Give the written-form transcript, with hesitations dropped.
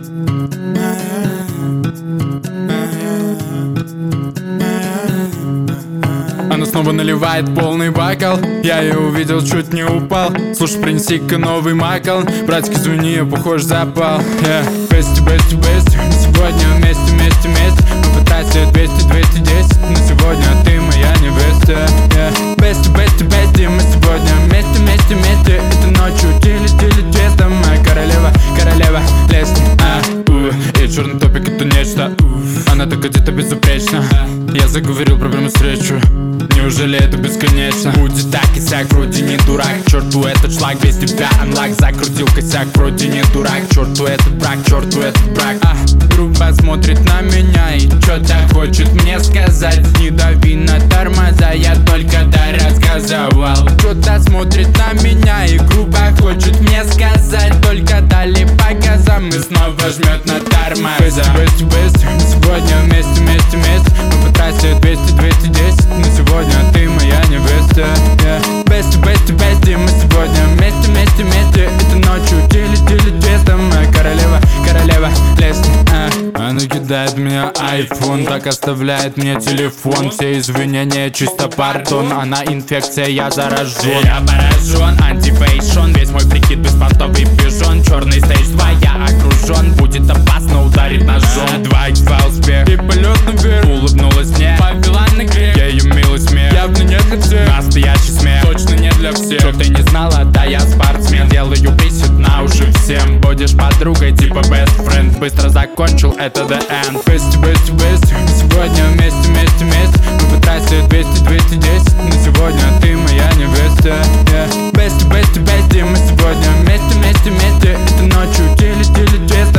Она снова наливает полный бокал. Я ее увидел, чуть не упал. Слушай, принеси-ка новый макал. Братик, извини, я похож запал. Бести, бести, бести. Сегодня вместе, вместе, вместе. Мы потратили 200, 210. Но сегодня ты моя невеста. Бести, бести, бести. Мы сегодня вместе, вместе, вместе. Этой ночью тили, тили, честно. Моя королева, королева лески. И черный топик это нечто. Она так одета безупречно. Я заговорил про прямую встречу. Неужели это бесконечно? Будет так и сяк, вроде не дурак. Черту этот шлак, без тебя анлак. Закрутил косяк, вроде не дурак. Черту этот брак, черту этот брак. Группа смотрит на меня и что-то хочет мне сказать. Не дави на тормоза, я только рассказывал. Что-то смотрит на меня и группа хочет мне сказать. Только дали по газам и снова жмет на тормоза. Бести, бести, сегодня вместе, вместе, вместе. Мы потратили 200, 210. Но сегодня ты моя невеста. Бести, бести, бести. Мы сегодня вместе, вместе, вместе. Этой ночью тили, тили, честно. Моя королева, королева лески. Она кидает меня айфон, так оставляет мне телефон. Все извинения, чисто пардон. Она инфекция, я заражен. Я поражен, антифейшон. Весь мой прикид беспортовый пижон. Черный стейдж 2, я окружен. Будет опасно ударить ножом. 2x2 успех и полет наверх. Улыбнулась мне, повела на грех. Я ее милый смех, явно не для всех. Настоящий смех, точно не для всех. Что ты не знала, да я спортсмен. Делаю присед на уши всем. Будешь подругой типа best friend. Быстро закончил, это the end. Бести, бести, бести. Сегодня вместе, вместе, вместе. Мы потратили 200, 210. Но сегодня ты моя невеста. Бести, бести, бести. Мы сегодня вместе, вместе, вместе. Этой ночью тили, тили, честно.